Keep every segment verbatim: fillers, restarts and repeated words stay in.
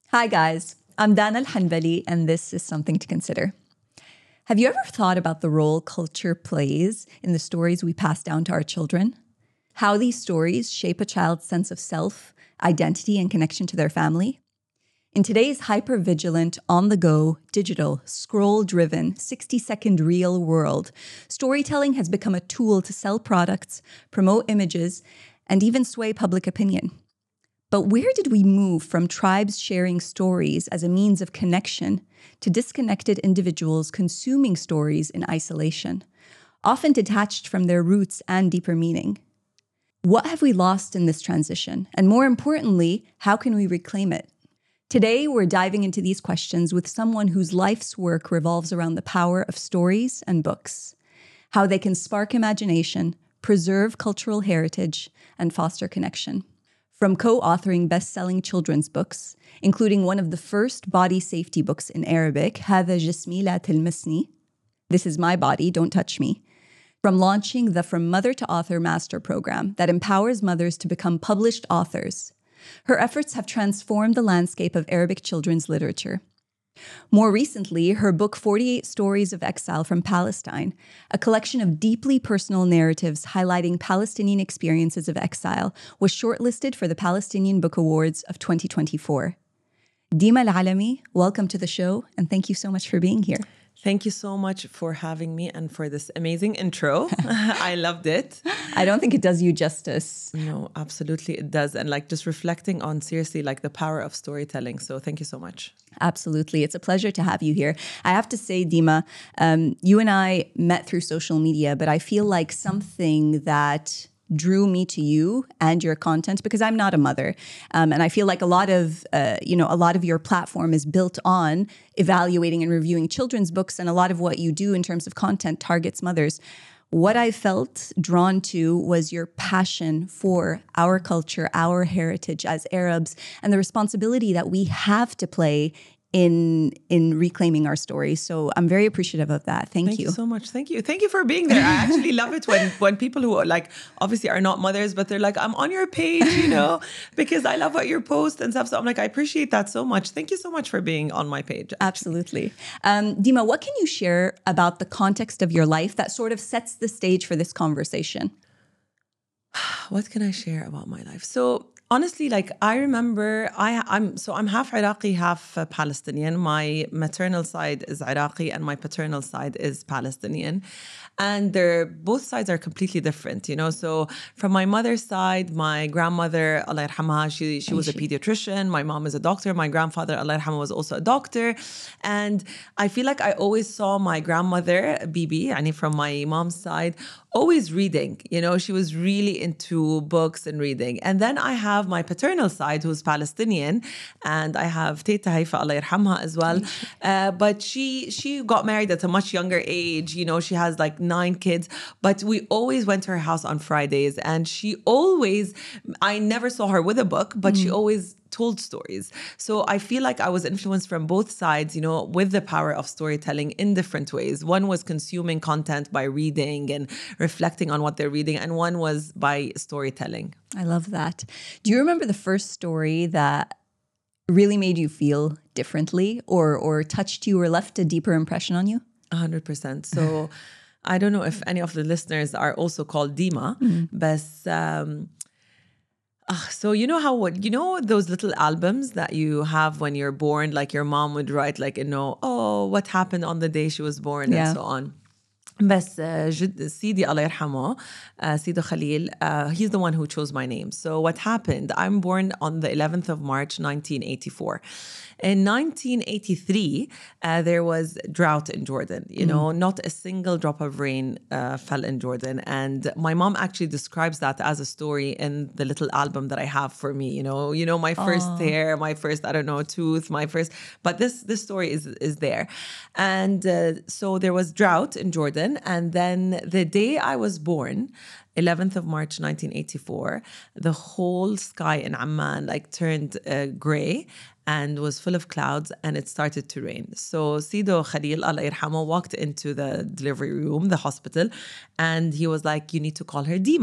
Hi guys, I'm Dana Al-Hanbali and this is Something to Consider. Have you ever thought about the role culture plays in the stories we pass down to our children? How these stories shape a child's sense of self, identity, and connection to their family? In today's hyper-vigilant, on-the-go, digital, scroll-driven, sixty-second reel world, storytelling has become a tool to sell products, promote images, and even sway public opinion. But where did we move from tribes sharing stories as a means of connection to disconnected individuals consuming stories in isolation, often detached from their roots and deeper meaning? What have we lost in this transition? And more importantly, how can we reclaim it? Today, we're diving into these questions with someone whose life's work revolves around the power of stories and books, how they can spark imagination, preserve cultural heritage, and foster connection. From co-authoring best-selling children's books, including one of the first body safety books in Arabic, هذا جسمي لا تلمسني, This is my body, don't touch me, from launching the From Mother to Author Master Program that empowers mothers to become published authors, her efforts have transformed the landscape of Arabic children's literature. More recently, her book forty-eight Stories of Exile from Palestine, a collection of deeply personal narratives highlighting Palestinian experiences of exile, was shortlisted for the Palestinian Book Awards of twenty twenty-four. Dima Al-Alami, welcome to the show, and thank you so much for being here. Thank you so much for having me and for this amazing intro. I loved it. I don't think it does you justice. No, absolutely it does. And like just reflecting on seriously like the power of storytelling. So thank you so much. Absolutely. It's a pleasure to have you here. I have to say, Dima, um, you and I met through social media, but I feel like something that drew me to you and your content, because I'm not a mother. Um, and I feel like a lot of, uh, you know, a lot of your platform is built on evaluating and reviewing children's books. And a lot of what you do in terms of content targets mothers. What I felt drawn to was your passion for our culture, our heritage as Arabs, and the responsibility that we have to play in in reclaiming our stories. So I'm very appreciative of that. Thank, Thank you. you so much. Thank you. Thank you for being there. I actually love it when when people who are like obviously are not mothers, but they're like, I'm on your page, you know, because I love what you post and stuff. So I'm like, I appreciate that so much. Thank you so much for being on my page. Absolutely. Um, Dima, what can you share about the context of your life that sort of sets the stage for this conversation? What can I share about my life? So honestly, like I remember, I, I'm so I'm half Iraqi, half uh, Palestinian. My maternal side is Iraqi and my paternal side is Palestinian. And they're, both sides are completely different, you know. So from my mother's side, my grandmother, Allah yarhamha, she, she was a pediatrician. My mom is a doctor. My grandfather, Allah yarhamha, was also a doctor. And I feel like I always saw my grandmother, Bibi, yani from my mom's side, always reading. You know, she was really into books and reading. And then I have my paternal side, who's Palestinian, and I have Teta Haifa, Allah yarhamha, as well. Uh, but she she got married at a much younger age. You know, she has like nine kids. But we always went to her house on Fridays, and she always, I never saw her with a book, but mm. she always told stories. So I feel like I was influenced from both sides, you know, with the power of storytelling in different ways. One was consuming content by reading and reflecting on what they're reading, and one was by storytelling. I love that. Do you remember the first story that really made you feel differently or or touched you or left a deeper impression on you? A hundred percent. So I don't know if any of the listeners are also called Dima, mm. but um, Uh, so you know how what you know those little albums that you have when you're born, like your mom would write, like, you know, oh, what happened on the day she was born, yeah. and so on. بس جد سيدي الله يرحمه uh, سيدو Khalil, uh, he's the one who chose my name. So what happened, I'm born on the eleventh of March nineteen eighty-four. In nineteen eighty-three, uh, there was drought in Jordan. You know, mm. not a single drop of rain uh, fell in Jordan. And my mom actually describes that as a story in the little album that I have for me. You know, you know, my first Aww. hair, my first, I don't know, tooth, my first. But this this story is is there. And uh, so there was drought in Jordan. And then the day I was born, eleventh of March nineteen eighty-four, the whole sky in Amman like turned uh, gray and was full of clouds, and it started to rain. So Sido Khalil, Allah yarhamah, walked into the delivery room, the hospital, and he was like, you need to call her Dima.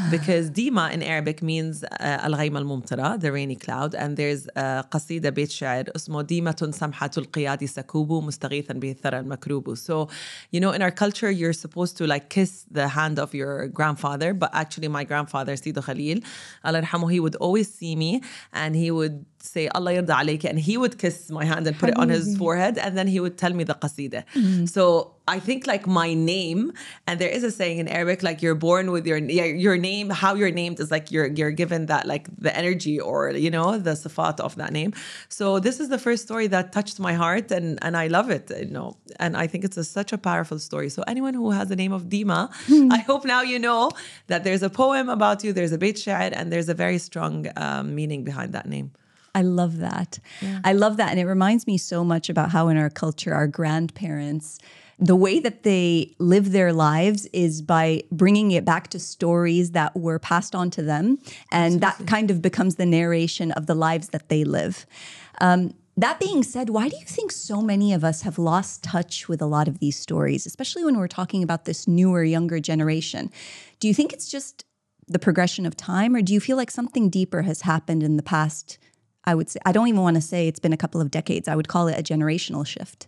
because Dima in Arabic means الغيمة الممطرة, the rainy cloud, and there's a قصيدة بيت شعر اسمه ديمة سمحة القياد سكوب مستغيثا به الثرى المكروب. So, you know, in our culture, you're supposed to like kiss the hand of your grandfather, but actually my grandfather, Sido Khalil, Allah yarhamu, he would always see me and he would say Allah yarda alayka, and he would kiss my hand and put it on his forehead, and then he would tell me the qasida. Mm. So I think like my name, and there is a saying in Arabic, like you're born with your your name, how you're named is like you're you're given that like the energy or, you know, the sifat of that name. So this is the first story that touched my heart, and and I love it, you know, and I think it's a, such a powerful story. So anyone who has the name of Dima, mm. I hope now you know that there's a poem about you, there's a beit sha'ir, and there's a very strong um, meaning behind that name. I love that. Yeah. I love that. And it reminds me so much about how in our culture, our grandparents, the way that they live their lives is by bringing it back to stories that were passed on to them. And that kind of becomes the narration of the lives that they live. Um, that being said, why do you think so many of us have lost touch with a lot of these stories, especially when we're talking about this newer, younger generation? Do you think it's just the progression of time, or do you feel like something deeper has happened in the past? I would say, I don't even want to say it's been a couple of decades. I would call it a generational shift.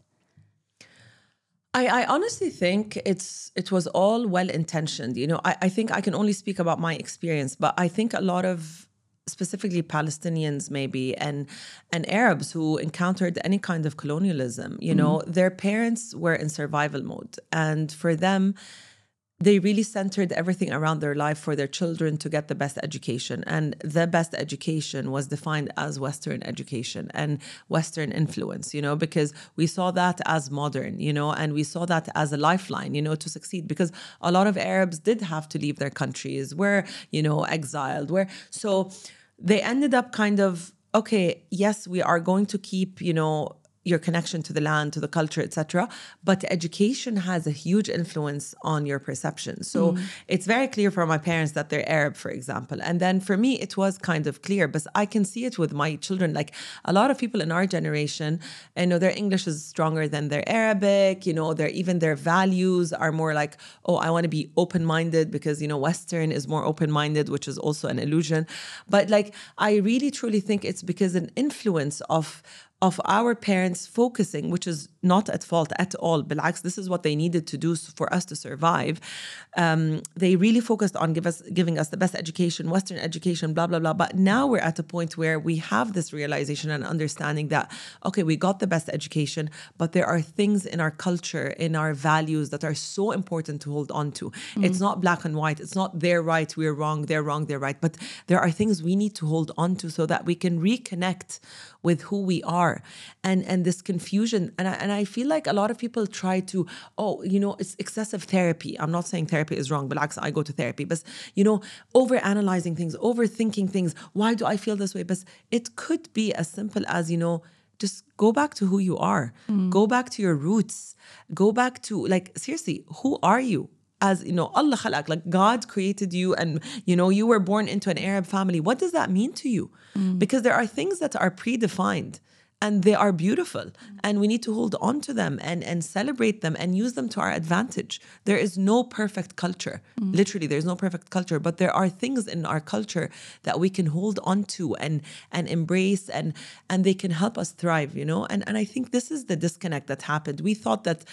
I, I honestly think it's it was all well-intentioned. You know, I, I think I can only speak about my experience, but I think a lot of specifically Palestinians maybe and and Arabs who encountered any kind of colonialism, you know, mm-hmm. their parents were in survival mode. And for them, they really centered everything around their life for their children to get the best education. And the best education was defined as Western education and Western influence, you know, because we saw that as modern, you know, and we saw that as a lifeline, you know, to succeed. Because a lot of Arabs did have to leave their countries, were, you know, exiled, were. So they ended up kind of, okay, yes, we are going to keep, you know, your connection to the land, to the culture, et cetera. But education has a huge influence on your perception. So mm. it's very clear for my parents that they're Arab, for example. And then for me, it was kind of clear, but I can see it with my children. Like a lot of people in our generation, you know, their English is stronger than their Arabic, you know, their even their values are more like, oh, I want to be open-minded because, you know, Western is more open-minded, which is also an illusion. But like, I really truly think it's because an influence of of our parents focusing, which is not at fault at all. Bilaks, this is what they needed to do for us to survive. Um, they really focused on give us, giving us the best education, Western education, blah, blah, blah. But now we're at a point where we have this realization and understanding that, okay, we got the best education, but there are things in our culture, in our values that are so important to hold on to. Mm-hmm. It's not black and white. It's not they're right, we're wrong, they're wrong, they're right. But there are things we need to hold on to so that we can reconnect with who we are. And and this confusion, and I, and I feel like a lot of people try to, oh, you know, it's excessive therapy. I'm not saying therapy is wrong, but actually I go to therapy. But, you know, over-analyzing things, overthinking things. Why do I feel this way? But it could be as simple as, you know, just go back to who you are. Mm. Go back to your roots. Go back to, like, seriously, who are you? As, you know, Allah khalaq, like God created you and, you know, you were born into an Arab family. What does that mean to you? Mm. Because there are things that are predefined and they are beautiful and we need to hold on to them and, and celebrate them and use them to our advantage. There is no perfect culture. Mm. Literally, there's no perfect culture, but there are things in our culture that we can hold on to and, and embrace and, and they can help us thrive, you know? And, and I think this is the disconnect that happened. We thought that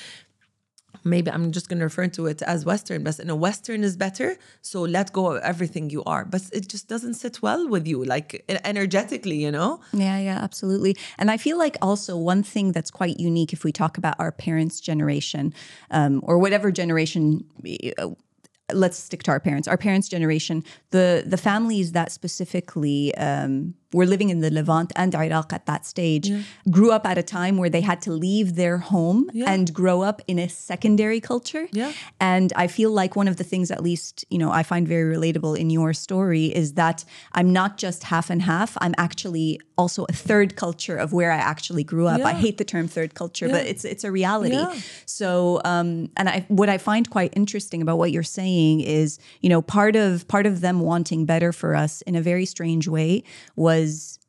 maybe I'm just going to refer to it as Western, but you know, Western is better, so let go of everything you are. But it just doesn't sit well with you, like energetically, you know? Yeah, yeah, absolutely. And I feel like also one thing that's quite unique if we talk about our parents' generation, um, or whatever generation, uh, let's stick to our parents, our parents' generation, the, the families that specifically um, were living in the Levant and Iraq at that stage, yeah. grew up at a time where they had to leave their home yeah. and grow up in a secondary culture. Yeah. And I feel like one of the things, at least, you know, I find very relatable in your story is that I'm not just half and half. I'm actually also a third culture of where I actually grew up. Yeah. I hate the term third culture, yeah. but it's it's a reality. Yeah. So, um, and I, what I find quite interesting about what you're saying is, you know, part of part of them wanting better for us in a very strange way was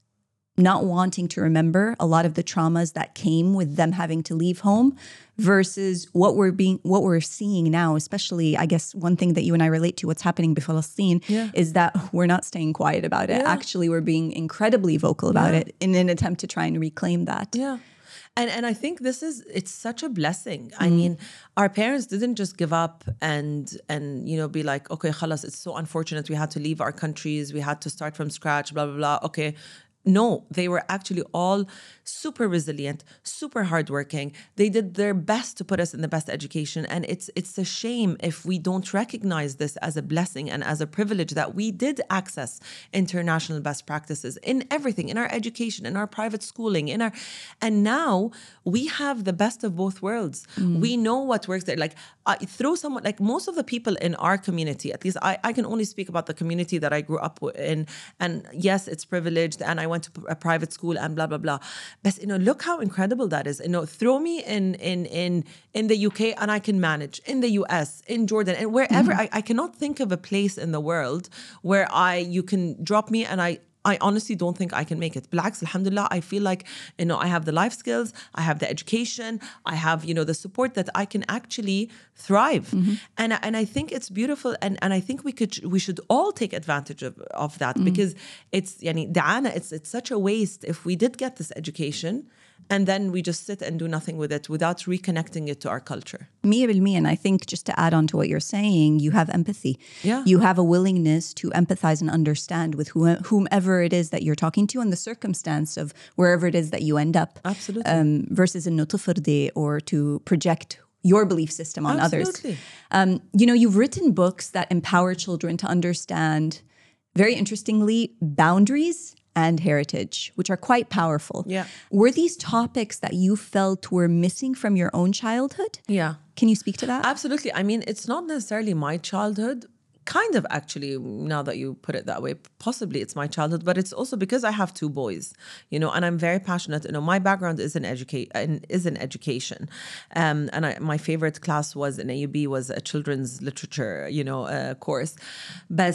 not wanting to remember a lot of the traumas that came with them having to leave home versus what we're being what we're seeing now, especially I guess one thing that you and I relate to, what's happening in Palestine, Yeah. is that we're not staying quiet about it. Yeah. Actually, we're being incredibly vocal about Yeah. it in an attempt to try and reclaim that. Yeah. And and I think this is it's such a blessing. I mean, our parents didn't just give up and and you know be like, okay, khalas, it's so unfortunate we had to leave our countries, we had to start from scratch, blah blah blah. Okay. No, they were actually all super resilient, super hardworking. They did their best to put us in the best education. And it's it's a shame if we don't recognize this as a blessing and as a privilege that we did access international best practices in everything, in our education, in our private schooling, in our and now we have the best of both worlds. Mm. We know what works there. Like I throw someone like most of the people in our community, at least I, I can only speak about the community that I grew up in. And yes, it's privileged and I went to a private school and blah, blah, blah. But, you know, look how incredible that is. You know, throw me in in in in the U K and I can manage. In the U S, in Jordan, and wherever. Mm-hmm. I, I cannot think of a place in the world where I you can drop me and I I honestly don't think I can make it. Blacks, alhamdulillah, I feel like, you know, I have the life skills, I have the education, I have, you know, the support that I can actually thrive. Mm-hmm. And, and I think it's beautiful. And, and I think we could, we should all take advantage of, of that mm-hmm. because it's, yani, da'ana, it's, it's such a waste if we did get this education and then we just sit and do nothing with it without reconnecting it to our culture. one hundred percent. And I think just to add on to what you're saying, you have empathy. Yeah. You have a willingness to empathize and understand with whom- whomever it is that you're talking to and the circumstance of wherever it is that you end up. Absolutely. Um, versus in nutfirdi or to project your belief system on Absolutely. others. Um, you know, you've written books that empower children to understand, very interestingly, boundaries and heritage, which are quite powerful. Yeah. Were these topics that you felt were missing from your own childhood? Yeah. Can you speak to that? Absolutely. I mean, it's not necessarily my childhood. Kind of actually, now that you put it that way, possibly it's my childhood, but it's also because I have two boys, you know, and I'm very passionate. You know, my background is in educate is in education, um, and I, my favorite class was in A U B was a children's literature, you know, uh, course, but.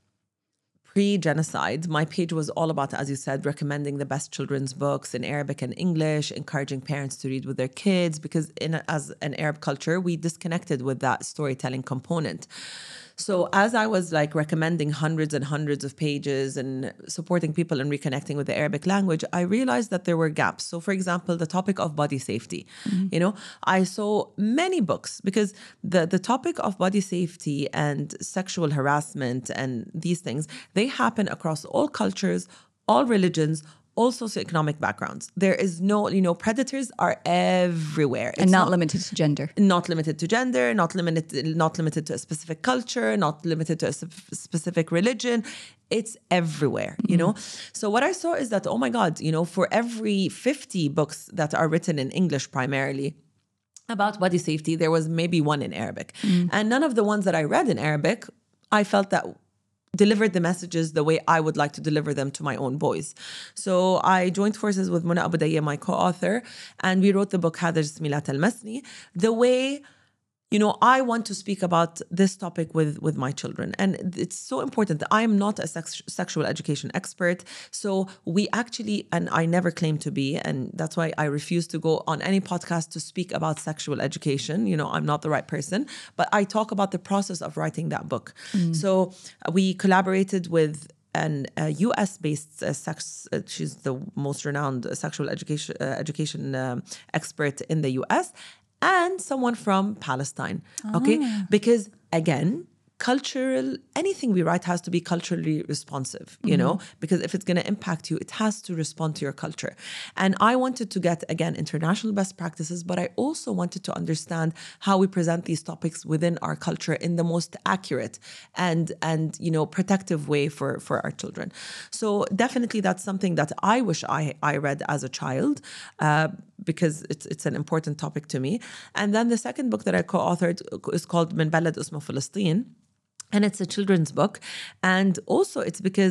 Pre-genocide, my page was all about, as you said, recommending the best children's books in Arabic and English, encouraging parents to read with their kids, because in a, as an Arab culture, we disconnected with that storytelling component. So as I was like recommending hundreds and hundreds of pages and supporting people in reconnecting with the Arabic language, I realized that there were gaps. So for example, the topic of body safety, mm-hmm. you know, I saw many books because the, the topic of body safety and sexual harassment and these things, they happen across all cultures, all religions, all socioeconomic backgrounds. There is no, you know, predators are everywhere. It's and not, not limited to gender. Not limited to gender, not limited, not limited to a specific culture, not limited to a specific religion. It's everywhere, you mm-hmm. know? So what I saw is that, oh my God, you know, for every fifty books that are written in English primarily, about body safety, there was maybe one in Arabic. Mm-hmm. And none of the ones that I read in Arabic, I felt that delivered the messages the way I would like to deliver them to my own boys. So I joined forces with Mona Abu Dayya, my co-author, and we wrote the book Hada Jismilat al-Masni, the way, you know, I want to speak about this topic with, with my children. And it's so important that I am not a sex, sexual education expert. So we actually, and I never claim to be, and that's why I refuse to go on any podcast to speak about sexual education. You know, I'm not the right person, but I talk about the process of writing that book. Mm. So we collaborated with an uh, U S-based uh, sex, uh, she's the most renowned sexual education, uh, education um, expert in the U S, and someone from Palestine, okay? Ah. Because again, cultural, anything we write has to be culturally responsive, you mm-hmm. know, because if it's going to impact you, it has to respond to your culture. And I wanted to get, again, international best practices, but I also wanted to understand how we present these topics within our culture in the most accurate and, and you know, protective way for, for our children. So definitely that's something that I wish I, I read as a child, uh, because it's it's an important topic to me. And then the second book that I co-authored is called من بلد اسمه فلسطين. And it's a children's book. And also it's because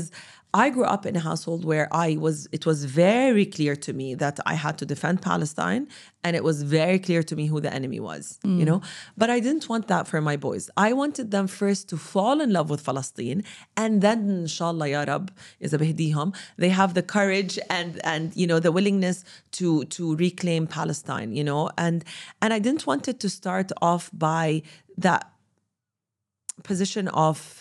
I grew up in a household where I was, it was very clear to me that I had to defend Palestine, and it was very clear to me who the enemy was, mm. you know? But I didn't want that for my boys. I wanted them first to fall in love with Palestine, and then, inshallah, ya Rab, إذا بهديهم, they have the courage and, and you know, the willingness to, to reclaim Palestine, you know? And, and I didn't want it to start off by that position of,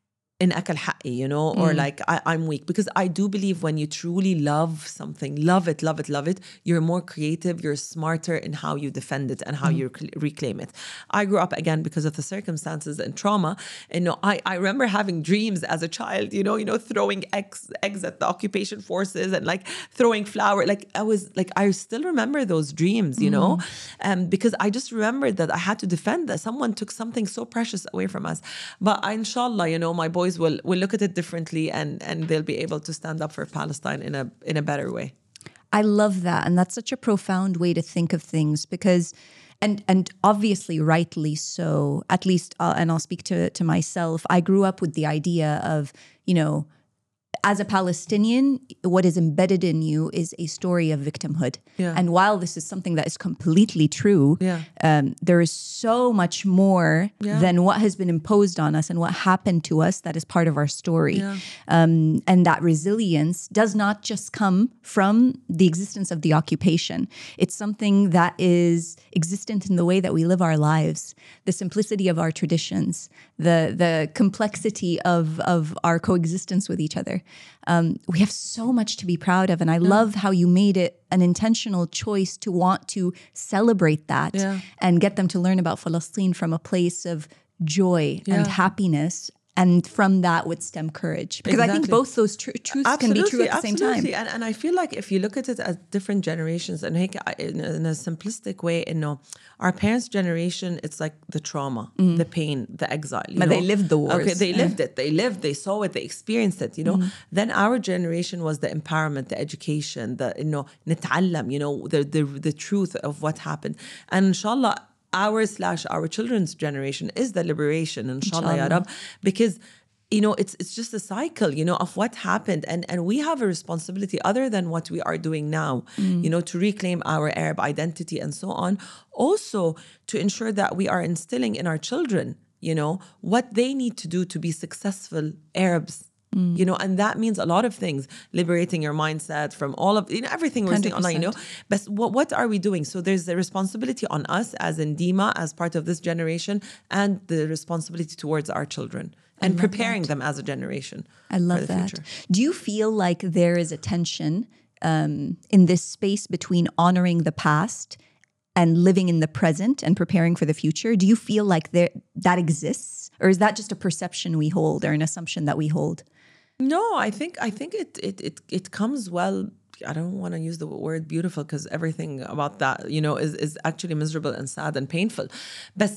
in akal haqqi, you know, or mm. like I, I'm weak, because I do believe when you truly love something, love it, love it, love it, you're more creative, you're smarter in how you defend it and how mm. you rec- reclaim it. I grew up, again, because of the circumstances and trauma, and you know, I, I remember having dreams as a child, you know, you know, throwing eggs, eggs at the occupation forces and like throwing flour. Like I was like, I still remember those dreams, you mm. know, um, because I just remembered that I had to defend that someone took something so precious away from us. But I, inshallah, you know, my boys will will look at it differently, and and they'll be able to stand up for Palestine in a in a better way. I love that, and that's such a profound way to think of things, because and and obviously rightly so, at least uh, and I'll speak to to myself, I grew up with the idea of, you know, as a Palestinian, what is embedded in you is a story of victimhood. Yeah. And while this is something that is completely true, yeah. um, there is so much more yeah. than what has been imposed on us and what happened to us that is part of our story. Yeah. Um, and that resilience does not just come from the existence of the occupation. It's something that is existent in the way that we live our lives, the simplicity of our traditions, the the complexity of, of our coexistence with each other. Um, we have so much to be proud of. And I yeah. love how you made it an intentional choice to want to celebrate that yeah. and get them to learn about Palestine from a place of joy yeah. and happiness. And from that would stem courage. Because exactly. I think both those tr- truths absolutely, can be true at the absolutely. same time. And, and I feel like if you look at it as different generations, and in a, in a simplistic way, you know, our parents' generation, it's like the trauma, mm. the pain, the exile. You but know? they lived the wars. Okay, they lived it. They lived, they saw it, they experienced it, you know. Mm. Then our generation was the empowerment, the education, the, you know, نتعلم, you know, the, the, the truth of what happened. And inshallah, our slash our children's generation is the liberation, inshallah, ya Rab, because you know it's it's just a cycle, you know, of what happened, and and we have a responsibility other than what we are doing now, mm. you know, to reclaim our Arab identity and so on, also to ensure that we are instilling in our children, you know, what they need to do to be successful Arabs. Mm. You know, and that means a lot of things, liberating your mindset from all of, you know, everything we're seeing online, you know. But what, what are we doing? So there's the responsibility on us as in Dima, as part of this generation, and the responsibility towards our children and preparing that. them as a generation. I love for the that. future. Do you feel like there is a tension um, in this space between honoring the past and living in the present and preparing for the future? Do you feel like there that exists? Or is that just a perception we hold or an assumption that we hold? No, I think I think it it it it comes well. I don't want to use the word beautiful because everything about that, you know, is is actually miserable and sad and painful. But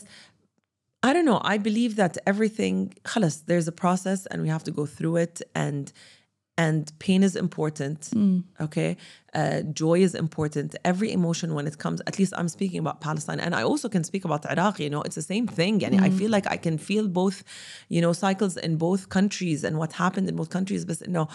I don't know. I believe that everything, خلاص, there's a process and we have to go through it, and and pain is important. Mm. Okay, uh, joy is important. Every emotion when it comes. At least I'm speaking about Palestine, and I also can speak about Iraq. You know, it's the same thing, and mm. I feel like I can feel both, you know, cycles in both countries and what happened in both countries. But you know,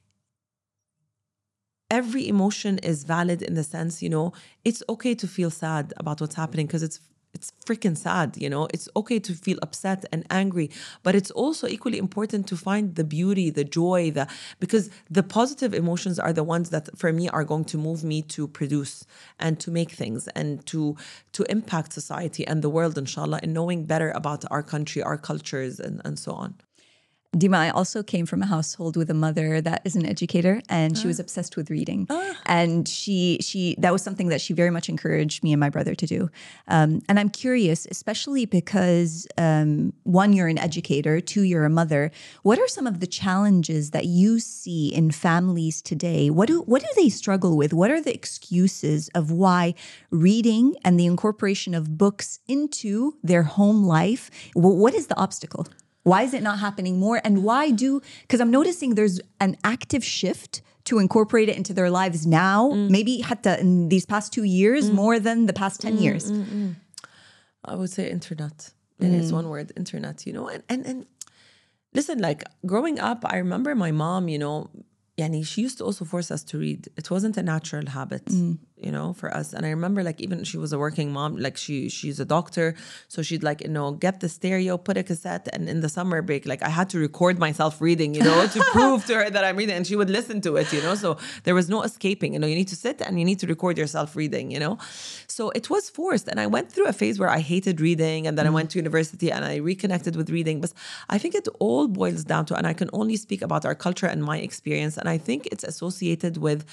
every emotion is valid in the sense, you know, it's okay to feel sad about what's happening because it's. It's freaking sad, you know. It's okay to feel upset and angry, but it's also equally important to find the beauty, the joy, the because the positive emotions are the ones that, for me, are going to move me to produce and to make things and to to impact society and the world, inshallah, and knowing better about our country, our cultures, and, and so on. Dima, I also came from a household with a mother that is an educator, and she ah. was obsessed with reading. Ah. And she, she, that was something that she very much encouraged me and my brother to do. Um, and I'm curious, especially because um, one, you're an educator, two, you're a mother. What are some of the challenges that you see in families today? What do, what do they struggle with? What are the excuses of why reading and the incorporation of books into their home life, what is the obstacle? Why is it not happening more? And why do, because I'm noticing there's an active shift to incorporate it into their lives now, mm. maybe hatta in these past two years, mm. more than the past ten mm, years. Mm, mm. I would say internet. And mm. it's one word, internet, you know. And, and, and Listen, like growing up, I remember my mom, you know, yani she used to also force us to read. It wasn't a natural habit, you know, for us. And I remember like even she was a working mom, like she she's a doctor. So she'd like, you know, get the stereo, put a cassette, and in the summer break, like I had to record myself reading, you know, to prove to her that I'm reading. And she would listen to it, you know. So there was no escaping, you know, you need to sit and you need to record yourself reading, you know. So it was forced. And I went through a phase where I hated reading, and then I went to university and I reconnected with reading. But I think it all boils down to, and I can only speak about our culture and my experience. And I think it's associated with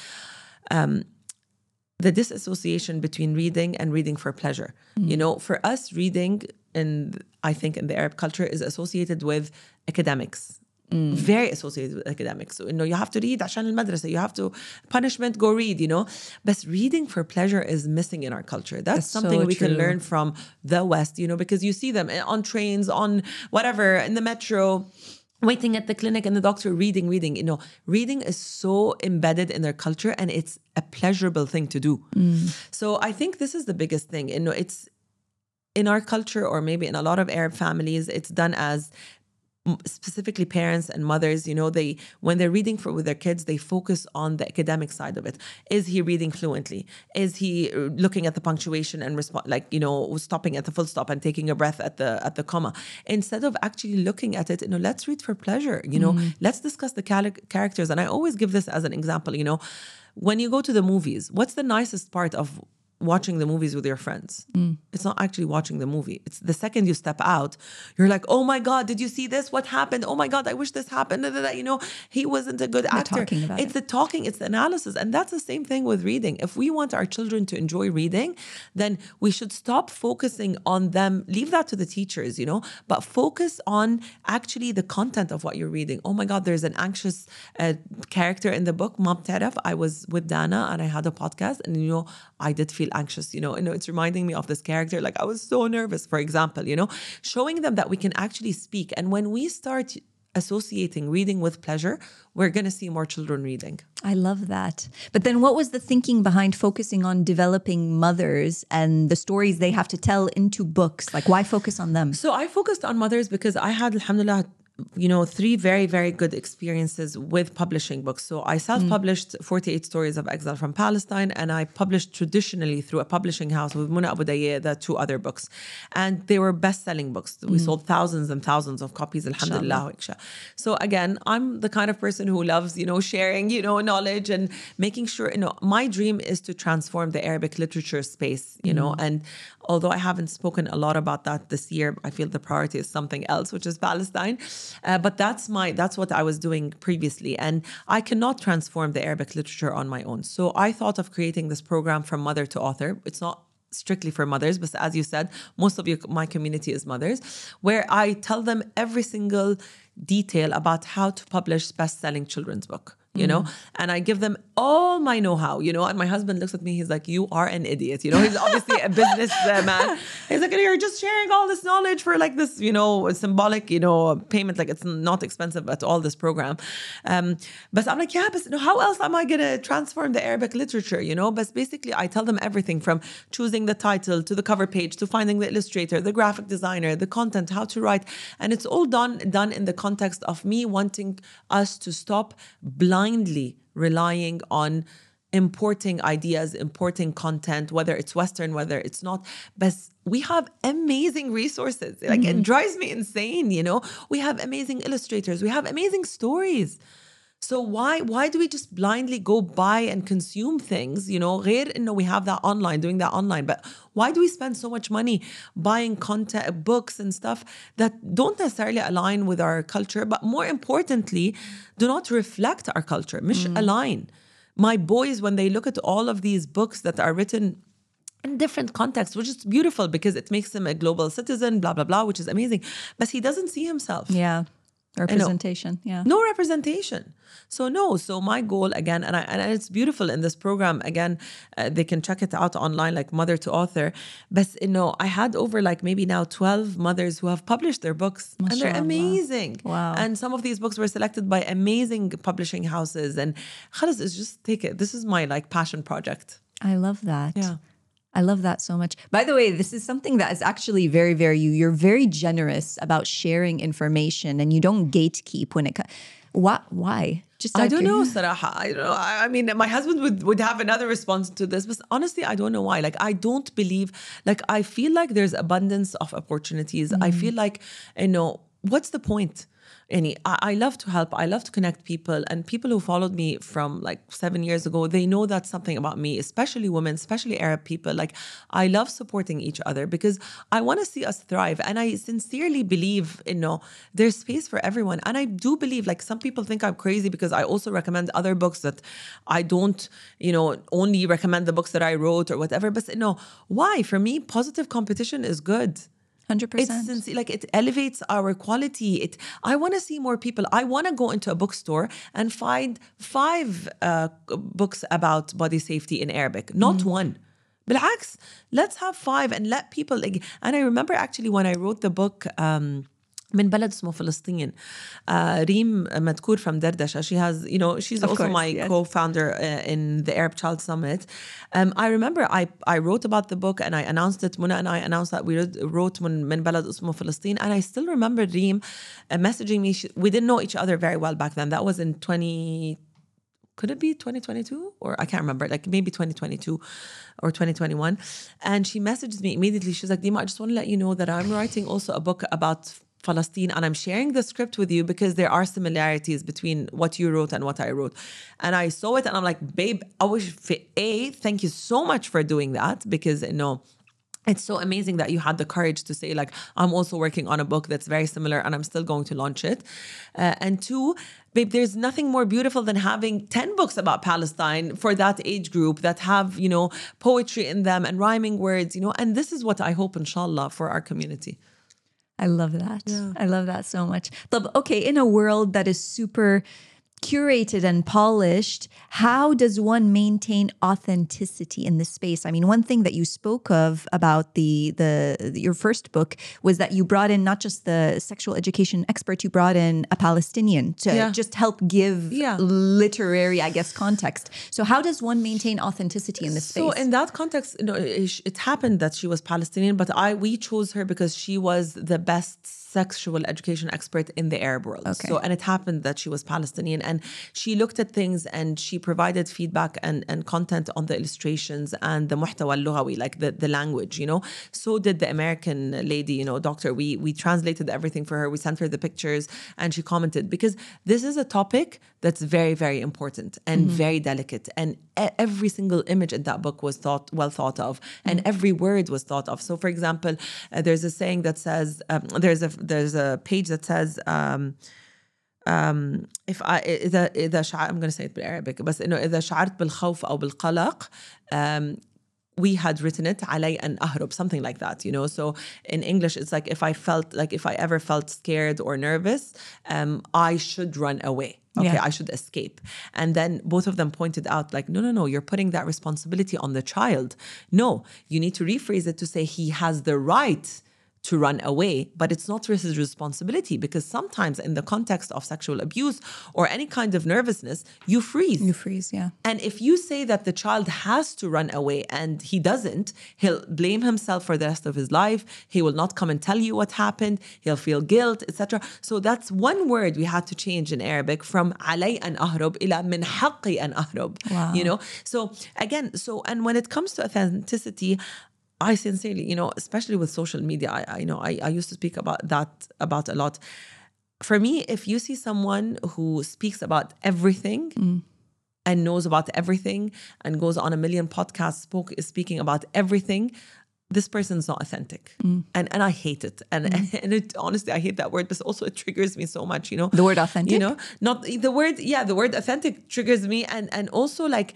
um, the disassociation between reading and reading for pleasure. Mm. You know, for us, reading, in I think in the Arab culture, is associated with academics. Mm. Very associated with academics. So, you know, you have to read عشان المدرسة, you have to, punishment, go read, you know. But reading for pleasure is missing in our culture. That's, That's something so we true. Can learn from the West, you know, because you see them on trains, on whatever, in the metro, waiting at the clinic, and the doctor reading, reading. You know, reading is so embedded in their culture, and it's a pleasurable thing to do. Mm. So I think this is the biggest thing. You know, it's in our culture, or maybe in a lot of Arab families, it's done as specifically parents and mothers, you know, they, when they're reading for with their kids, they focus on the academic side of it. Is he reading fluently? Is he looking at the punctuation and respond, like, you know, stopping at the full stop and taking a breath at the at the comma, instead of actually looking at it, you know, let's read for pleasure, you know, mm. let's discuss the cal- characters. And I always give this as an example, you know, when you go to the movies, what's the nicest part of watching the movies with your friends? Mm. It's not actually watching the movie. It's the second you step out, you're like, oh my God, did you see this? What happened? Oh my God, I wish this happened. You know, he wasn't a good They're actor. Talking about it's it. the talking, it's the analysis. And that's the same thing with reading. If we want our children to enjoy reading, then we should stop focusing on them. Leave that to the teachers, you know, but focus on actually the content of what you're reading. Oh my God, there's an anxious uh, character in the book, Ma Btaraf. I was with Dana and I had a podcast, and, you know, I did feel anxious, you know, and it's reminding me of this character. Like I was so nervous, for example, you know, showing them that we can actually speak. And when we start associating reading with pleasure, we're going to see more children reading. I love that. But then what was the thinking behind focusing on developing mothers and the stories they have to tell into books? Like, why focus on them? So I focused on mothers because I had, alhamdulillah, you know, three very, very good experiences with publishing books. So I self-published mm. forty-eight Stories of Exile from Palestine, and I published traditionally through a publishing house with Muna Abu Dayeh, the two other books. And they were best-selling books. We mm. sold thousands and thousands of copies, alhamdulillah. So again, I'm the kind of person who loves, you know, sharing, you know, knowledge and making sure, you know, my dream is to transform the Arabic literature space, you mm. know, and although I haven't spoken a lot about that this year, I feel the priority is something else, which is Palestine. Uh, but that's my that's what I was doing previously. And I cannot transform the Arabic literature on my own. So I thought of creating this program from mother to author. It's not strictly for mothers, but as you said, most of your, my community is mothers, where I tell them every single detail about how to publish best-selling children's book. You know, mm. and I give them all my know-how, you know, and my husband looks at me, he's like, you are an idiot. You know, he's obviously a business uh, man. He's like, you're just sharing all this knowledge for like this, you know, symbolic, you know, payment. Like it's not expensive at all, this program. Um, but I'm like, yeah, but you know, how else am I going to transform the Arabic literature, you know? But basically I tell them everything from choosing the title to the cover page, to finding the illustrator, the graphic designer, the content, how to write. And it's all done, done in the context of me wanting us to stop blind blindly relying on importing ideas, importing content, whether it's Western, whether it's not. But we have amazing resources. Like mm-hmm. it drives me insane, you know. We have amazing illustrators. We have amazing stories. So why why do we just blindly go buy and consume things, you know? غير إنه we have that online, doing that online. But why do we spend so much money buying content, books and stuff that don't necessarily align with our culture, but more importantly, do not reflect our culture, مش mm. align. My boys, when they look at all of these books that are written in different contexts, which is beautiful because it makes him a global citizen, blah, blah, blah, which is amazing. But he doesn't see himself. Yeah. Representation, yeah. No representation. So no, so my goal again, and I, and it's beautiful in this program, again, uh, they can check it out online, like Mother to Author. But you know, I had over like maybe now twelve mothers who have published their books. Mashallah. And they're amazing. Wow. And some of these books were selected by amazing publishing houses. And khalas, it's just take it. This is my like passion project. I love that. Yeah. I love that so much. By the way, this is something that is actually very, very you. You're very generous about sharing information and you don't gatekeep when it comes. Why? Why? Just I don't know, Saraha. I don't know. I I mean, my husband would, would have another response to this, but honestly, I don't know why. Like, I don't believe, like, I feel like there's abundance of opportunities. Mm. I feel like, you know, what's the point? Any, I, I love to help. I love to connect people, and people who followed me from like seven years ago, they know that's something about me, especially women, especially Arab people. Like, I love supporting each other because I want to see us thrive. And I sincerely believe, you know, there's space for everyone. And I do believe, like, some people think I'm crazy because I also recommend other books that I don't, you know, only recommend the books that I wrote or whatever. But no, why? For me, positive competition is good. one hundred percent. It's sincere, like it elevates our quality. It. I want to see more people. I want to go into a bookstore and find five uh, books about body safety in Arabic, not mm. one. بالعكس, let's have five and let people. Like, and I remember actually when I wrote the book. Um, من بلد اسمه فلسطين. Uh, Reem Madkour from Dardasha. She has, you know, she's of also course, my yes. co-founder uh, in the Arab Child Summit. Um, I remember I, I wrote about the book and I announced it. Muna and I announced that we wrote من بلد اسمه فلسطين. And I still remember Reem uh, messaging me. She, we didn't know each other very well back then. That was in twenty... Could it be twenty twenty-two? Or I can't remember, like maybe twenty twenty-two or twenty twenty-one. And she messaged me immediately. She's like, Dima, I just want to let you know that I'm writing also a book about Palestine and I'm sharing the script with you because there are similarities between what you wrote and what I wrote. And I saw it and I'm like, babe, I wish, A, thank you so much for doing that because, you know, it's so amazing that you had the courage to say, like, I'm also working on a book that's very similar and I'm still going to launch it. Uh, and two, babe, there's nothing more beautiful than having ten books about Palestine for that age group that have, you know, poetry in them and rhyming words, you know, and this is what I hope, inshallah, for our community. I love that. Yeah. I love that so much. But okay, in a world that is super curated and polished, how does one maintain authenticity in this space? I mean, one thing that you spoke of about the the your first book was that you brought in not just the sexual education expert, you brought in a Palestinian to yeah. just help give yeah. literary, I guess, context. So how does one maintain authenticity in this space? So in that context, you know, it, it happened that she was Palestinian, but I we chose her because she was the best sexual education expert in the Arab world. Okay. So, and it happened that she was Palestinian and she looked at things and she provided feedback and, and content on the illustrations and the muhtawa al-lughawi, like the, the language, you know. So did the American lady, you know, doctor. We, we translated everything for her. We sent her the pictures and she commented because this is a topic that's very, very important and mm-hmm. very delicate. And every single image in that book was thought well thought of and mm-hmm. every word was thought of. So for example, uh, there's a saying that says, um, there's a there's a page that says, um, um, if I, إذا, إذا شع, I'm going to say it in Arabic, but إنه إذا شعرت بالخوف أو بالقلق, um, we had written it علي أن أهرب, something like that, you know. So in English, it's like if I felt like if I ever felt scared or nervous, um, I should run away. Okay, yeah. I should escape. And then both of them pointed out like, no, no, no, you're putting that responsibility on the child. No, you need to rephrase it to say he has the right to run away, but it's not his responsibility because sometimes in the context of sexual abuse or any kind of nervousness, you freeze. You freeze, yeah. And if you say that the child has to run away and he doesn't, he'll blame himself for the rest of his life. He will not come and tell you what happened. He'll feel guilt, et cetera. So that's one word we had to change in Arabic from علي أن أهرب إلى من حقي أن أهرب. Wow. You know. So again, so and when it comes to authenticity, I sincerely, you know, especially with social media, I, I know I, I used to speak about that about a lot. For me, if you see someone who speaks about everything mm. and knows about everything and goes on a million podcasts spoke, speaking about everything, this person's not authentic. Mm. And and I hate it. And, mm. and it, honestly, I hate that word, but also it triggers me so much, you know. The word authentic? You know, not the word, yeah, the word authentic triggers me. And, and also like,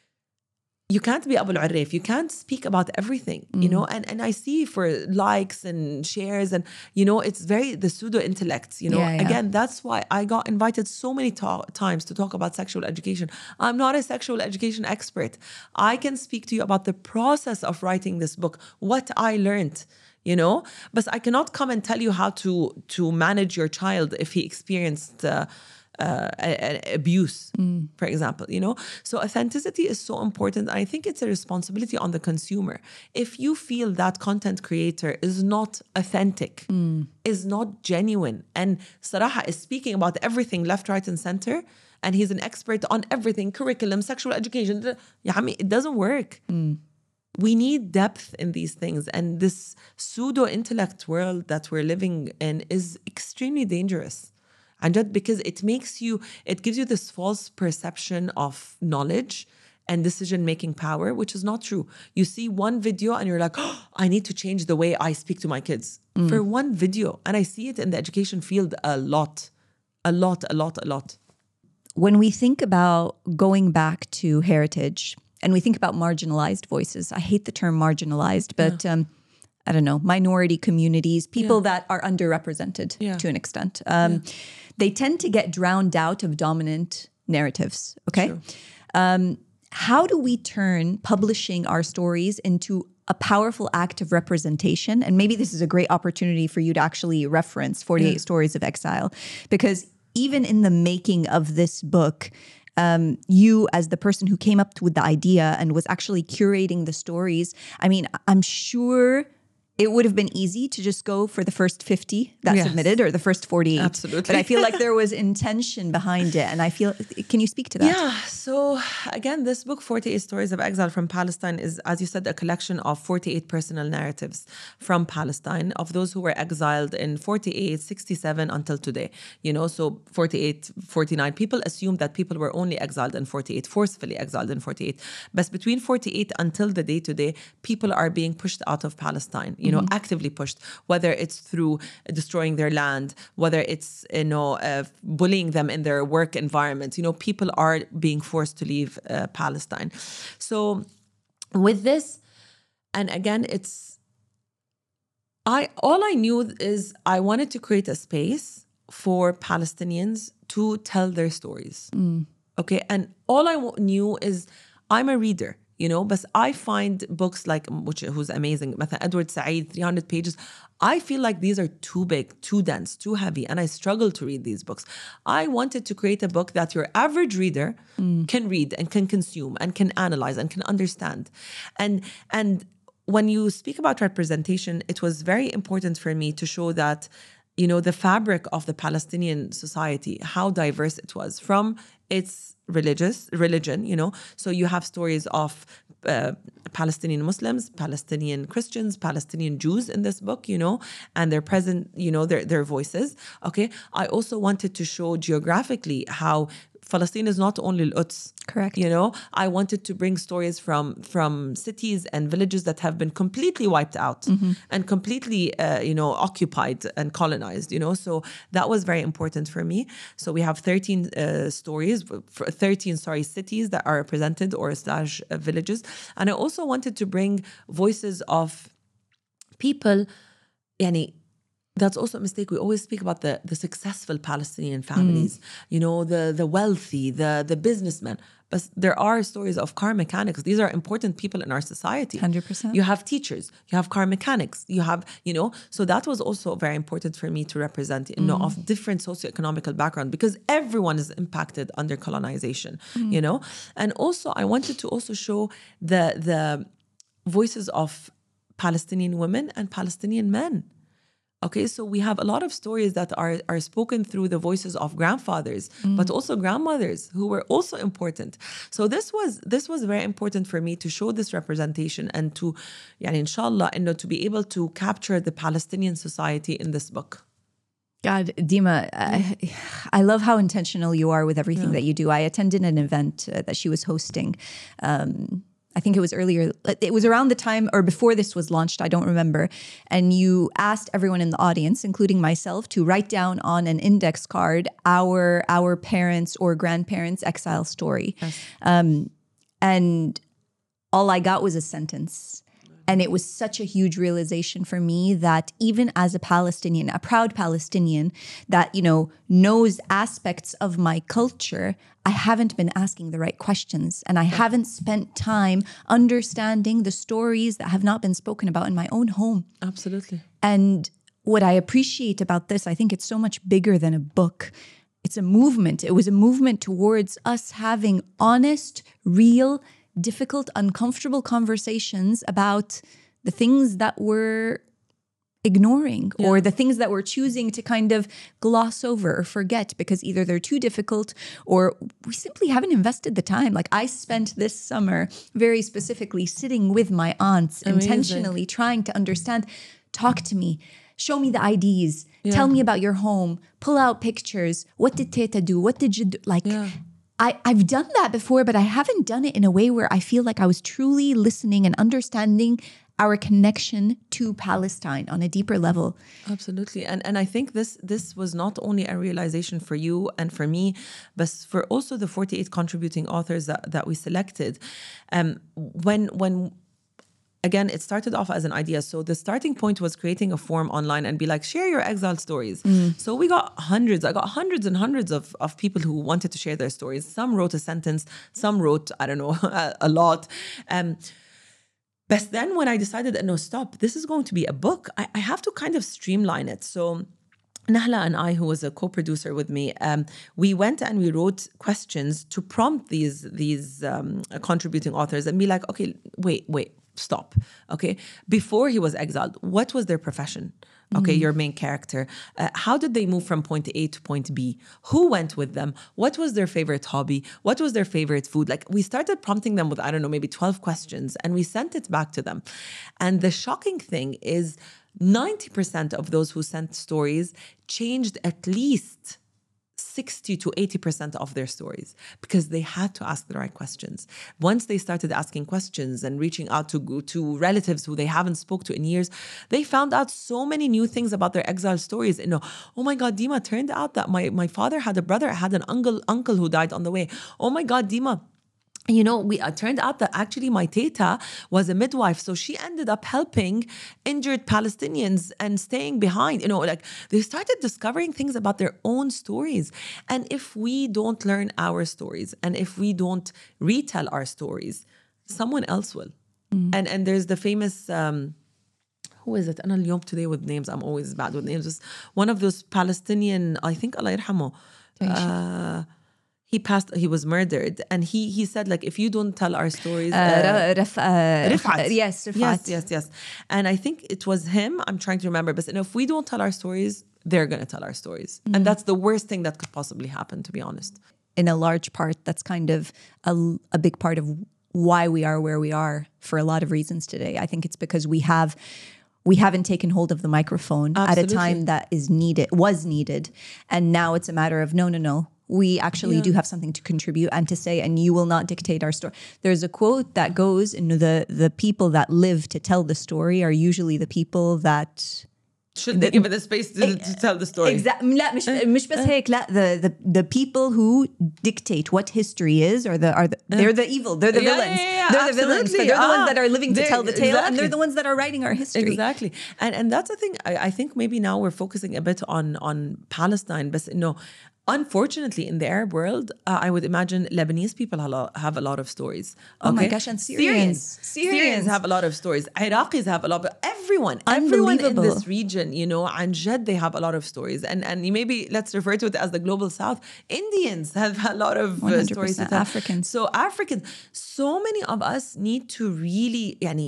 you can't be Abu al-Arif. You can't speak about everything, mm. you know. And and I see for likes and shares and, you know, it's very the pseudo-intellect, you know. Yeah, yeah. Again, that's why I got invited so many ta- times to talk about sexual education. I'm not a sexual education expert. I can speak to you about the process of writing this book, what I learned, you know. But I cannot come and tell you how to to manage your child if he experienced uh, uh, a- a- abuse, for example, you know? So authenticity is so important. I think it's a responsibility on the consumer. If you feel that content creator is not authentic, is not genuine, and Saraha is speaking about everything left, right, and center, and he's an expert on everything, curriculum, sexual education, yeah, I mean, it doesn't work. We need depth in these things. And this pseudo-intellect world that we're living in is extremely dangerous. And just because it makes you, it gives you this false perception of knowledge and decision-making power, which is not true. You see one video and you're like, oh, I need to change the way I speak to my kids for one video. And I see it in the education field a lot, a lot, a lot, a lot. When we think about going back to heritage and we think about marginalized voices, I hate the term marginalized, but yeah. um, I don't know, minority communities, people yeah. that are underrepresented yeah. to an extent. Um, yeah. They tend to get drowned out of dominant narratives, okay? Um, how do we turn publishing our stories into a powerful act of representation? And maybe this is a great opportunity for you to actually reference forty-eight yeah. Stories of Exile, because even in the making of this book, um, you as the person who came up with the idea and was actually curating the stories, I mean, I'm sure it would have been easy to just go for the first fifty that yes. submitted or the first forty-eight. Absolutely. But I feel like there was intention behind it. And I feel, can you speak to that? Yeah. So again, this book, forty-eight Stories of Exile from Palestine, is, as you said, a collection of forty-eight personal narratives from Palestine of those who were exiled in forty-eight, sixty-seven until today. You know, so forty-eight, forty-nine. People assume that people were only exiled in forty-eight, forcefully exiled in forty-eight. But between forty-eight until the day today, people are being pushed out of Palestine. You You know, mm-hmm. actively pushed, whether it's through destroying their land, whether it's, you know, uh, bullying them in their work environment. You know, people are being forced to leave uh, Palestine. So with this, and again, it's, I all I knew is I wanted to create a space for Palestinians to tell their stories. Mm. Okay. And all I knew is I'm a reader. You know, but I find books like, which who's amazing, Edward Said, three hundred pages. I feel like these are too big, too dense, too heavy, and I struggle to read these books. I wanted to create a book that your average reader mm. can read and can consume and can analyze and can understand. And and when you speak about representation, it was very important for me to show that, you know, the fabric of the Palestinian society, how diverse it was from its religious religion, you know. So you have stories of uh, Palestinian Muslims, Palestinian Christians, Palestinian Jews in this book, you know, and they're present, you know, their their voices. Okay. I also wanted to show geographically how Palestine is not only Al-Quds. Correct. You know, I wanted to bring stories from from cities and villages that have been completely wiped out mm-hmm. and completely, uh, you know, occupied and colonized, you know. So that was very important for me. So we have thirteen uh, stories, thirteen, sorry, cities that are represented or slash uh, villages. And I also wanted to bring voices of people, yani, that's also a mistake. We always speak about the, the successful Palestinian families, mm. you know, the the wealthy, the the businessmen. But there are stories of car mechanics. These are important people in our society. one hundred percent. You have teachers, you have car mechanics, you have, you know, so that was also very important for me to represent, you know, mm. of different socioeconomical background, because everyone is impacted under colonization, mm. you know. And also I wanted to also show the the voices of Palestinian women and Palestinian men. Okay, so we have a lot of stories that are, are spoken through the voices of grandfathers, mm. but also grandmothers who were also important. So this was this was very important for me to show this representation and to, yani, inshallah, you know, to be able to capture the Palestinian society in this book. God, Dima, I, I love how intentional you are with everything yeah. that you do. I attended an event uh, that she was hosting. Um, I think it was earlier, it was around the time or before this was launched, I don't remember. And you asked everyone in the audience, including myself, to write down on an index card our our parents' or grandparents' exile story. Yes. Um, and all I got was a sentence. And it was such a huge realization for me that even as a Palestinian, a proud Palestinian that, you know, knows aspects of my culture, I haven't been asking the right questions. And I haven't spent time understanding the stories that have not been spoken about in my own home. Absolutely. And what I appreciate about this, I think it's so much bigger than a book. it's a movement. It was a movement towards us having honest, real, difficult, uncomfortable conversations about the things that we're ignoring yeah. or the things that we're choosing to kind of gloss over or forget because either they're too difficult or we simply haven't invested the time. Like I spent this summer very specifically sitting with my aunts, Amazing. intentionally trying to understand, talk to me, show me the I Ds, yeah. tell me about your home, pull out pictures. What did Teta do? What did you do? Like, yeah. I, I've done that before, but I haven't done it in a way where I feel like I was truly listening and understanding our connection to Palestine on a deeper level. Absolutely. And and I think this this was not only a realization for you and for me, but for also the forty-eight contributing authors that, that we selected. Um, when when Again, it started off as an idea. So the starting point was creating a form online and be like, share your exile stories. Mm. So we got hundreds, I got hundreds and hundreds of, of people who wanted to share their stories. Some wrote a sentence, some wrote, I don't know, a, a lot. Um, but then when I decided, no, stop, this is going to be a book, I, I have to kind of streamline it. So Nahla and I, who was a co-producer with me, um, we went and we wrote questions to prompt these, these um, contributing authors and be like, okay, wait, wait. Stop. Okay. Before he was exiled, what was their profession? Okay. Mm. Your main character. Uh, how did they move from point A to point B? Who went with them? What was their favorite hobby? What was their favorite food? Like we started prompting them with, I don't know, maybe twelve questions and we sent it back to them. And the shocking thing is ninety percent of those who sent stories changed at least sixty to eighty percent of their stories because they had to ask the right questions. Once they started asking questions and reaching out to, to relatives who they haven't spoke to in years, they found out so many new things about their exile stories. You know, oh my God, Dima, turned out that my, my father had a brother, had an uncle, uncle who died on the way. Oh my God, Dima, you know, we uh, turned out that actually my teta was a midwife. So she ended up helping injured Palestinians and staying behind. You know, like they started discovering things about their own stories. And if we don't learn our stories and if we don't retell our stories, someone else will. Mm. And and there's the famous... Um, who is it? أنا اليوم today with names. I'm always bad with names. It's one of those Palestinian, I think Allah يرحمه. Uh, He passed, he was murdered. And he he said, like, if you don't tell our stories... Uh, uh, Raf, uh, Rifat. Yes, Rifat. Yes, yes, yes. And I think it was him, I'm trying to remember. But if we don't tell our stories, they're going to tell our stories. Mm-hmm. And that's the worst thing that could possibly happen, to be honest. In a large part, that's kind of a, a big part of why we are where we are for a lot of reasons today. I think it's because we have... We haven't taken hold of the microphone Absolutely. At a time that is needed, was needed. And now it's a matter of, no, no, no. We actually yeah. do have something to contribute and to say, and you will not dictate our story. There's a quote that goes, you know, the, the people that live to tell the story are usually the people that... Should they give it the space to, to tell the story? Exactly. لا مش مش بس هيك لا the the the people who dictate what history is are the are the, they're the evil they're the yeah, villains yeah, yeah, they're the villains but they're ah, the ones that are living to tell the tale exactly. and they're the ones that are writing our history. Exactly. And and that's the thing. I, I think maybe now we're focusing a bit on on Palestine, but no. Unfortunately, in the Arab world, uh, I would imagine Lebanese people have a lot, have a lot of stories. Okay? Oh my gosh, and Syrians. Syrians. Syrians have a lot of stories. Iraqis have a lot of... Everyone, everyone in this region, you know, and Jed, they have a lot of stories. And and maybe let's refer to it as the global south. Indians have a lot of uh, stories to tell. Africans. So Africans, so many of us need to really... Yani,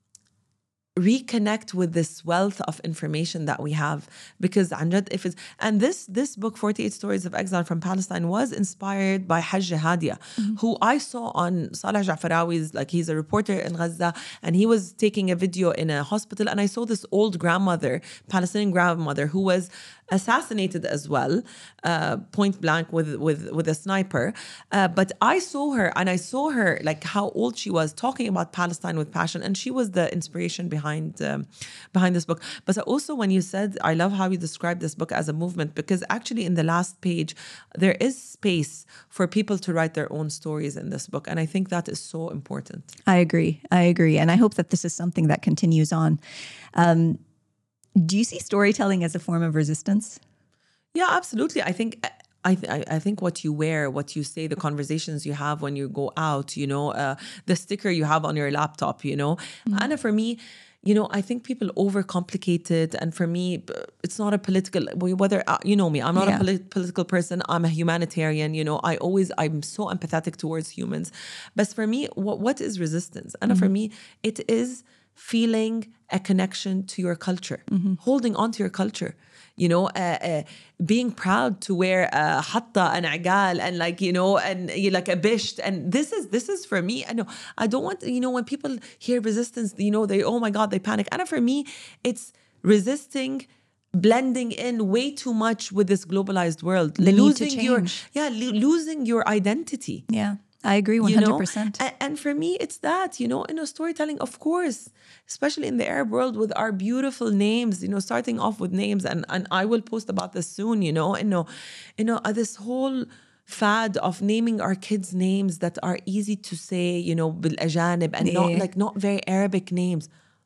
reconnect with this wealth of information that we have because if it's and this this book forty-eight Stories of Exile from Palestine was inspired by Hajj Hadia, mm-hmm. who I saw on Saleh Jafarawi's, like he's a reporter in Gaza and he was taking a video in a hospital and I saw this old grandmother, Palestinian grandmother who was assassinated as well, uh, point blank with with with a sniper. Uh, but I saw her and I saw her like how old she was talking about Palestine with passion, and she was the inspiration behind um, behind this book. But also when you said, I love how you described this book as a movement, because actually in the last page there is space for people to write their own stories in this book, and I think that is so important. I agree. I agree, and I hope that this is something that continues on. Um, Do you see storytelling as a form of resistance? Yeah, absolutely. I think I, th- I I think what you wear, what you say, the conversations you have when you go out, you know, uh, the sticker you have on your laptop, you know. And for me, you know, I think people overcomplicate it. And for me, it's not a political, whether, uh, you know me, I'm not Yeah. a polit- political person. I'm a humanitarian, you know, I always, I'm so empathetic towards humans. But for me, what, what is resistance? And for me, it is feeling a connection to your culture, holding on to your culture. You know, uh, uh, being proud to wear a hatta and agal and like, you know, and you like a bisht. And this is, this is for me. I know I don't want, you know, when people hear resistance, you know, they, oh my God, they panic. And for me, it's resisting blending in way too much with this globalized world, The need to losing your, change. yeah, lo- losing your identity. Yeah, I agree one You know, hundred percent. A- and for me, it's that, you know, in a storytelling, of course, especially in the Arab world with our beautiful names, you know, starting off with names, and, and I will post about this soon, you know, you know, you know, uh, this whole fad of naming our kids names that are easy to say, you know, bil ajanib and not Yeah. like not very Arabic names.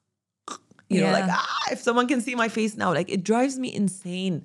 You know, like Yeah. ah, if someone can see my face now, like it drives me insane.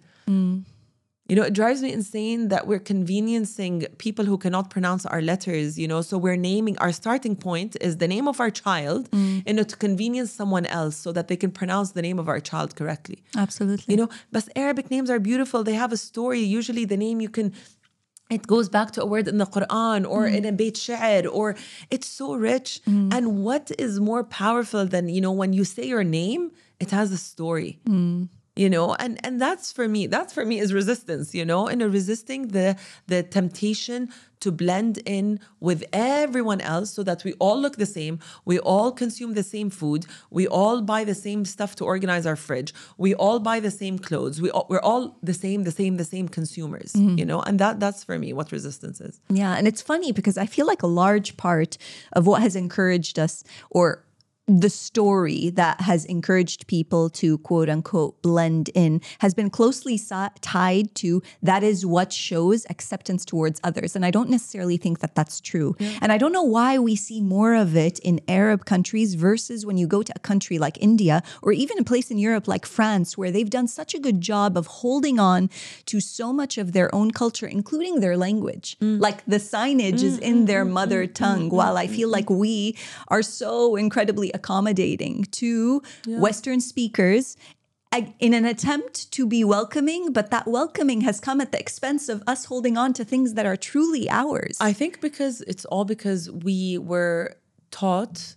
You know, it drives me insane that we're conveniencing people who cannot pronounce our letters, you know. So we're naming, our starting point is the name of our child, you know, to convenience someone else so that they can pronounce the name of our child correctly. Absolutely. You know, but Arabic names are beautiful. They have a story. Usually the name you can, it goes back to a word in the Quran or in a Beit Sha'ir, or it's so rich. And what is more powerful than, you know, when you say your name, it has a story. You know, and and that's for me, that's for me is resistance, you know, and a resisting the the temptation to blend in with everyone else so that we all look the same, we all consume the same food, we all buy the same stuff to organize our fridge, we all buy the same clothes, we all, we're all the same, the same, the same consumers, you know, and that that's for me what resistance is. Yeah, and it's funny because I feel like a large part of what has encouraged us, or the story that has encouraged people to quote unquote blend in, has been closely sa- tied to that is what shows acceptance towards others. And I don't necessarily think that that's true. Yeah. And I don't know why we see more of it in Arab countries versus when you go to a country like India or even a place in Europe like France, where they've done such a good job of holding on to so much of their own culture, including their language. Mm. Like the signage mm, is in mm, their mm, mother mm, tongue, mm, while mm, I feel mm, like we are so incredibly accommodating to yeah. Western speakers in an attempt to be welcoming, but that welcoming has come at the expense of us holding on to things that are truly ours. I think because it's all because we were taught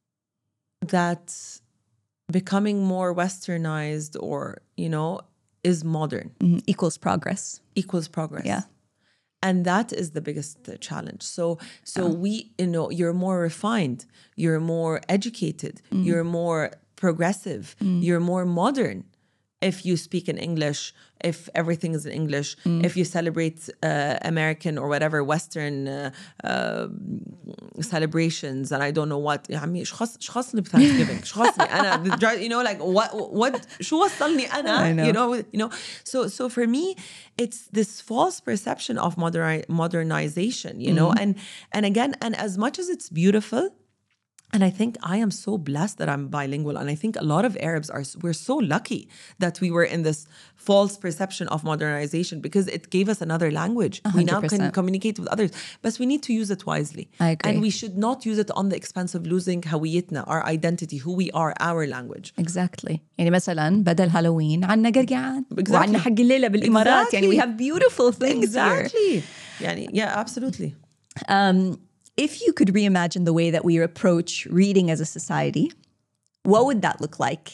that becoming more westernized or, you know, is modern. Mm-hmm. Equals progress. Equals progress. Yeah. And that is the biggest challenge. So, so yeah. we, you know, you're more refined, you're more educated, mm. you're more progressive, mm. you're more modern. If you speak in English, if everything is in English, mm. if you celebrate uh, American or whatever Western uh, uh, celebrations, and I don't know what, I mean, شو خصني بThanksgiving, شو خصني أنا, you know, like what, what, شو وصلني أنا, you know, you know. So, so for me, it's this false perception of modern modernization, you mm. know, and and again, and as much as it's beautiful. And I think I am so blessed that I'm bilingual. And I think a lot of Arabs are, we're so lucky that we were in this false perception of modernization because it gave us another language. one hundred percent. We now can communicate with others, but we need to use it wisely. I agree. And we should not use it on the expense of losing هويتنا, our identity, who we are, our language. Exactly. يعني مثلا بدل هالوين عنا قرقعان وعنا حق الليلة بالإمارات. Exactly. يعني we have beautiful things exactly. here. يعني, yeah, absolutely. Um, If you could reimagine the way that we approach reading as a society, what would that look like?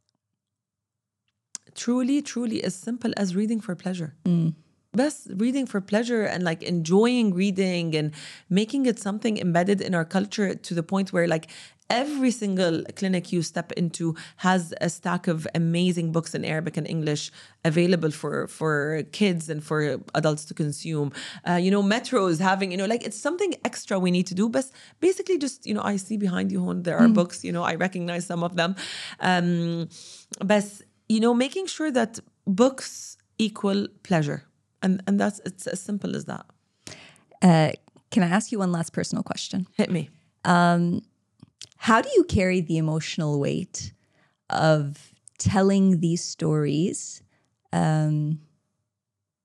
Truly, truly as simple as reading for pleasure. Mm. Best reading for pleasure and like enjoying reading and making it something embedded in our culture to the point where like every single clinic you step into has a stack of amazing books in Arabic and English available for, for kids and for adults to consume. Uh, you know, metros having, you know, like it's something extra we need to do. But basically just, you know, I see behind you, there are mm. books, you know, I recognize some of them. Um, but, you know, making sure that books equal pleasure. And, and that's, it's as simple as that. Uh, can I ask you one last personal question? Hit me. Um, How do you carry the emotional weight of telling these stories um,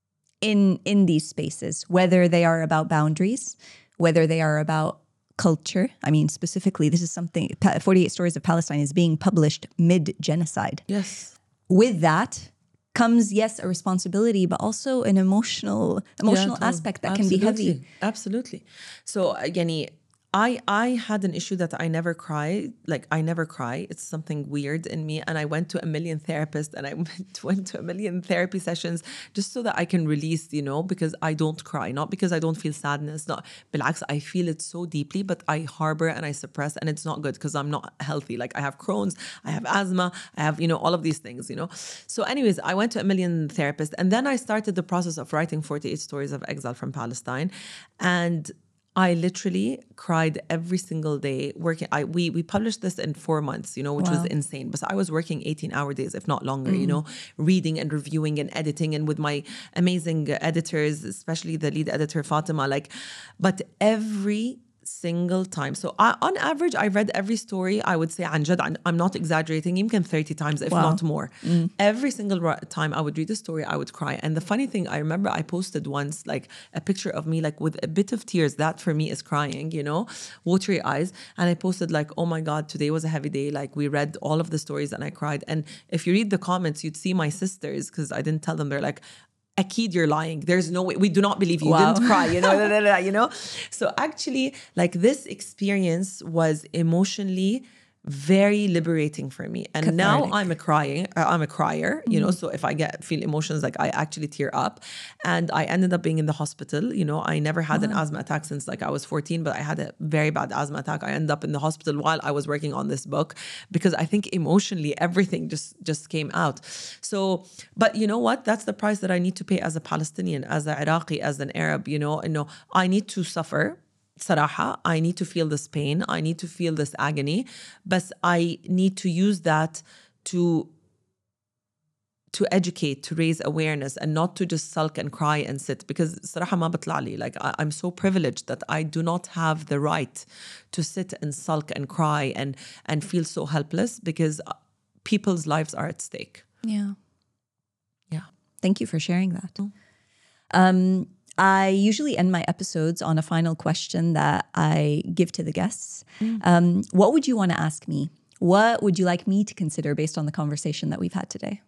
in in these spaces, whether they are about boundaries, whether they are about culture. I mean, specifically, this is something, forty-eight Stories of Palestine is being published mid-genocide. Yes. With that comes, yes, a responsibility, but also an emotional emotional Yeah, aspect that absolutely. can be heavy. Absolutely. So, يعني, I I had an issue that I never cry. Like, I never cry. It's something weird in me. And I went to a million therapists and I went, went to a million therapy sessions just so that I can release, you know, because I don't cry. Not because I don't feel sadness. Not, بالعكس, I feel it so deeply, but I harbor and I suppress, and it's not good because I'm not healthy. Like, I have Crohn's, I have asthma, I have, you know, all of these things, you know. So anyways, I went to a million therapists, and then I started the process of writing forty-eight Stories of Exile from Palestine. And I literally cried every single day working. I we we published this in four months, you know, which Wow. was insane. But I was working eighteen hour days, if not longer, mm. you know, reading and reviewing and editing, and with my amazing editors, especially the lead editor Fatima. Like, but every single time. So I, on average, I read every story, I would say, عن جد, I'm not exaggerating, even thirty times, if wow. not more. Mm. Every single time I would read a story, I would cry. And the funny thing, I remember I posted once like a picture of me like with a bit of tears. That for me is crying, you know, watery eyes. And I posted like, oh my God, today was a heavy day. Like, we read all of the stories and I cried. And if you read the comments, you'd see my sisters, because I didn't tell them, they're like, Akid, you're lying. There's no way. We do not believe you. Wow. You didn't cry, you know, you know? So actually, like, this experience was emotionally very liberating for me. And cathartic. Now I'm a crying, uh, I'm a crier, you mm-hmm. know, so if I get feel emotions, like, I actually tear up. And I ended up being in the hospital. You know, I never had uh-huh. an asthma attack since like I was fourteen, but I had a very bad asthma attack. I ended up in the hospital while I was working on this book, because I think emotionally everything just, just came out. So, but you know what? That's the price that I need to pay as a Palestinian, as an Iraqi, as an Arab, you know, you know, I need to suffer. صراحة, I need to feel this pain. I need to feel this agony. But I need to use that to, to educate, to raise awareness, and not to just sulk and cry and sit. Because صراحة ما بطلع لي. Like, I, I'm so privileged that I do not have the right to sit and sulk and cry and, and feel so helpless, because people's lives are at stake. Yeah. Yeah. Thank you for sharing that. Mm. Um, I usually end my episodes on a final question that I give to the guests. Mm. Um, what would you want to ask me? What would you like me to consider based on the conversation that we've had today?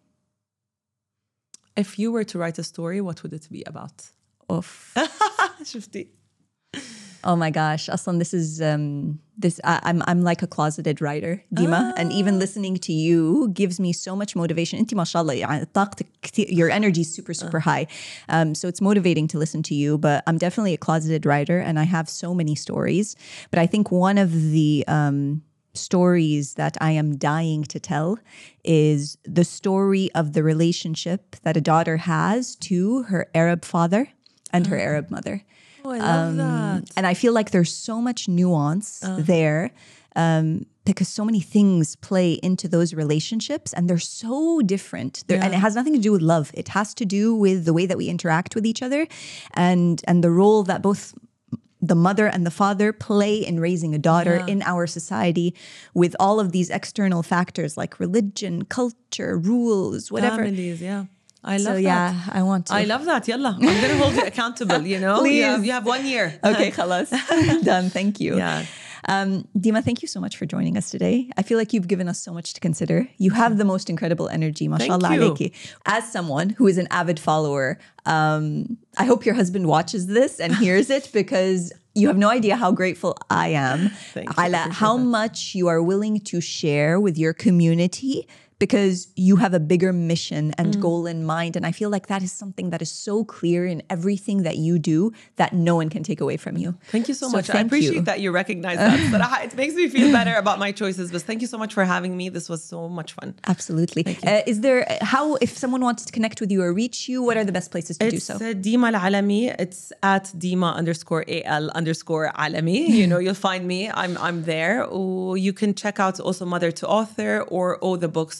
If you were to write a story, what would it be about? Oof. شفتي. Oh my gosh, Aslan, this is um, this. I, I'm I'm like a closeted writer, Dima, ah. and even listening to you gives me so much motivation. Inti mashallah, يعني طاقتك كتير, your energy is super super high, um, so it's motivating to listen to you. But I'm definitely a closeted writer, and I have so many stories. But I think one of the um, stories that I am dying to tell is the story of the relationship that a daughter has to her Arab father and her Arab mother. Oh, I love um, that. And I feel like there's so much nuance uh. there um, because so many things play into those relationships, and they're so different. They're, yeah. And it has nothing to do with love. It has to do with the way that we interact with each other, and and the role that both the mother and the father play in raising a daughter yeah. in our society, with all of these external factors like religion, culture, rules, whatever. Families, yeah. I love so, that. Yeah, I want to. I love that. Yalla. I'm going to hold you accountable, you know? Please. You have, you have one year. Okay, khalas. Done. Thank you. Yeah. Um, Dima, thank you so much for joining us today. I feel like you've given us so much to consider. You have the most incredible energy, mashallah alayki. As someone who is an avid follower, um, I hope your husband watches this and hears it, because you have no idea how grateful I am. Thank you. Ala, how that. much you are willing to share with your community, because you have a bigger mission and mm. goal in mind. And I feel like that is something that is so clear in everything that you do that no one can take away from you. Thank you so, so much. I appreciate you. that you recognize that. But it makes me feel better about my choices. But thank you so much for having me. This was so much fun. Absolutely. Uh, is there, how, if someone wants to connect with you or reach you, what are the best places to it's do so? It's uh, Dima Al-Alami. It's at Dima underscore A-L underscore Alami. You know, you'll find me. I'm I'm there. Or you can check out also Mother to Author, or Oh the Books,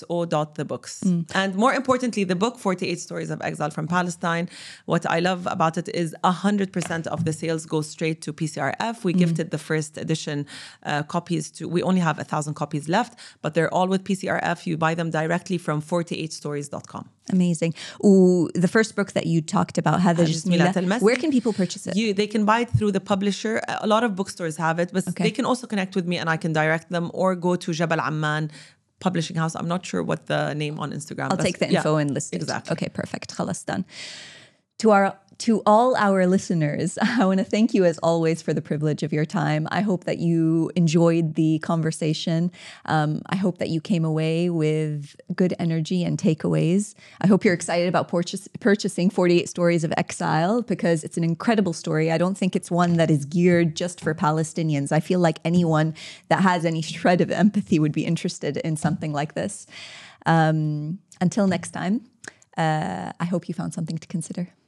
o dot the books. Mm. And more importantly, the book, forty-eight Stories of Exile from Palestine, what I love about it is one hundred percent of the sales go straight to P C R F. We mm. gifted the first edition uh, copies to, we only have a thousand copies left, but they're all with P C R F. You buy them directly from forty-eight stories dot com. Amazing. Ooh, the first book that you talked about, هذا جسميلة, where can people purchase it? You, they can buy it through the publisher. A lot of bookstores have it, but okay. they can also connect with me and I can direct them, or go to Jabal Amman Publishing House. I'm not sure what the name on Instagram. I'll take the info yeah, and list it. Exactly. Okay, perfect. خلاص done. To our To all our listeners, I want to thank you as always for the privilege of your time. I hope that you enjoyed the conversation. Um, I hope that you came away with good energy and takeaways. I hope you're excited about purchase, purchasing forty-eight Stories of Exile, because it's an incredible story. I don't think it's one that is geared just for Palestinians. I feel like anyone that has any shred of empathy would be interested in something like this. Um, until next time, uh, I hope you found something to consider.